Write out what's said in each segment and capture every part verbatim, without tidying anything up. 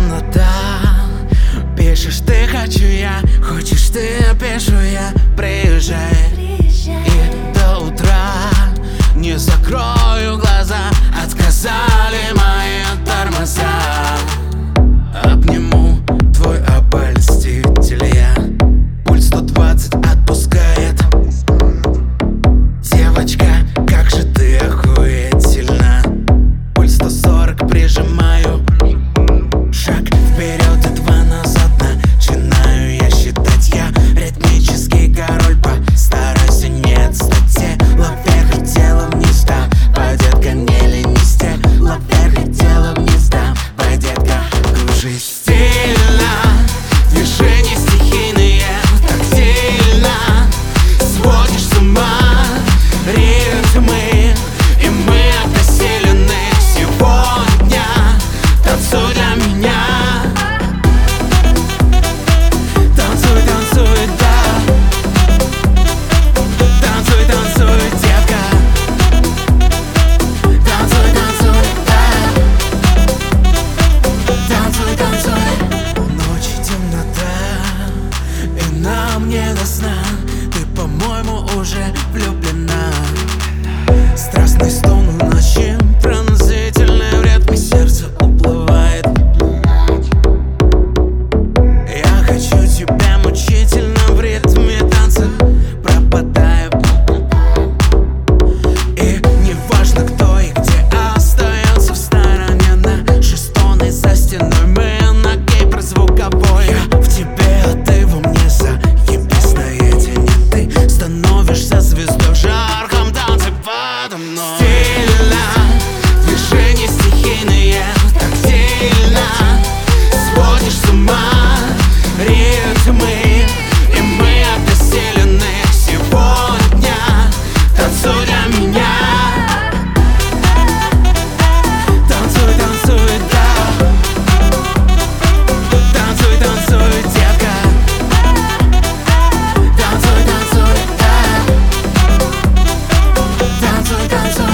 темнота. Пишешь ты, хочу я, хочешь ты, пишу я. Приезжай, и до утра не закрою глаза. Отказали мои тормоза. Обниму твой обольститель я. Пульс сто двадцать отпускает. Девочка, как же ты охуительна. Пульс сто сорок прижимаю. Шаг вперед и два назад. Начинаю я считать. Я ритмический король. Постарайся не отстать. Тело вверх и тело вниз. Давай, детка, не ленись. Тело вверх и тело вниз. Давай, детка, кружись. Стильно, движения стихийные. Тактильно, сводишь с ума ритмы. И мы обессилены сегодня. Танцуй для меня. Танцуй, танцуй, да. Танцуй, танцуй, детка. Танцуй, танцуй, да. Танцуй, танцуй. Ночь и темнота, и нам не до сна. Ты, по-моему, уже влюблена. Страстный стон в ночи, пронзительный в ритме сердце уплывает. Я хочу тебя мучительно в ритме танца, пропадая. И неважно кто и где остается в стороне. Наши стоны за стеной, мы на гиперзвуковой. Я в тебе, а ты во мне, заебись наедине. Ты становишься звездой в жарком танце подо мной. Стильно, движения стихийные. Тактильно, сводишь с ума ритмы. И мы обессилены сегодня. Танцуй для меня. Танцуй, танцуй, да. Танцуй, танцуй, детка. Танцуй, танцуй, да. Танцуй, танцуй.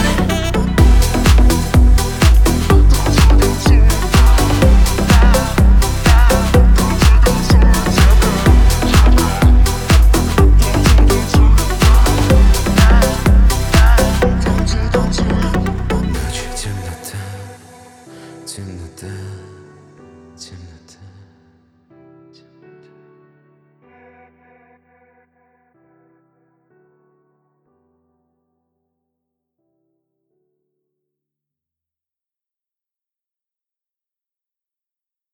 Ночь, темнота, темнота, темнота.